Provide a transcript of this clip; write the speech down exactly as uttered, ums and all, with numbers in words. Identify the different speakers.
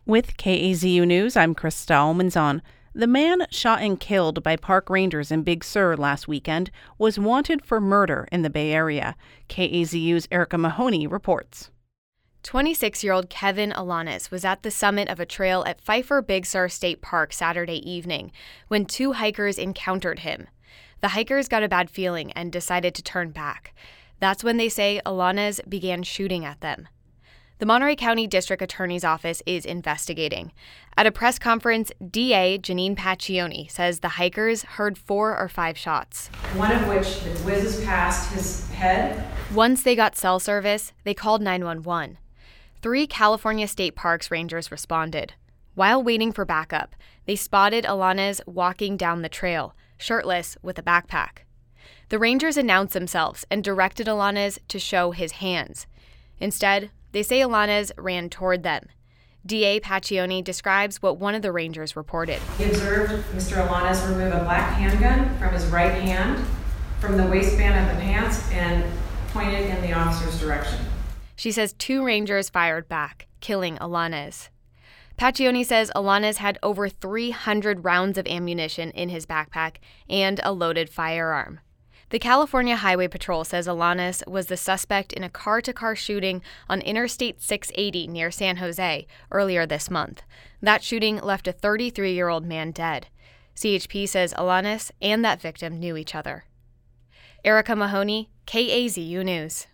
Speaker 1: With K A Z U News, I'm Krista Almanzon. The man shot and killed by park rangers in Big Sur last weekend was wanted for murder in the Bay Area. K A Z U's Erica Mahoney reports.
Speaker 2: twenty-six-year-old Kevin Alanis was at the summit of a trail at Pfeiffer Big Sur State Park Saturday evening when two hikers encountered him. The hikers got a bad feeling and decided to turn back. That's when they say Alanis began shooting at them. The Monterey County District Attorney's Office is investigating. At a press conference, D A Janine Paccioni says the hikers heard four or five shots.
Speaker 3: One of which whizzes past his head.
Speaker 2: Once they got cell service, they called nine one one. Three California State Parks rangers responded. While waiting for backup, they spotted Alanis walking down the trail, shirtless with a backpack. The rangers announced themselves and directed Alanis to show his hands. Instead, they say Alanis ran toward them. D A Paccioni describes what one of the rangers reported.
Speaker 3: He observed Mister Alanis remove a black handgun from his right hand, from the waistband of the pants, and pointed in the officer's direction.
Speaker 2: She says two rangers fired back, killing Alanis. Paccioni says Alanis had over three hundred rounds of ammunition in his backpack and a loaded firearm. The California Highway Patrol says Alanis was the suspect in a car-to-car shooting on Interstate six eighty near San Jose earlier this month. That shooting left a thirty-three-year-old man dead. C H P says Alanis and that victim knew each other. Erica Mahoney, K A Z U News.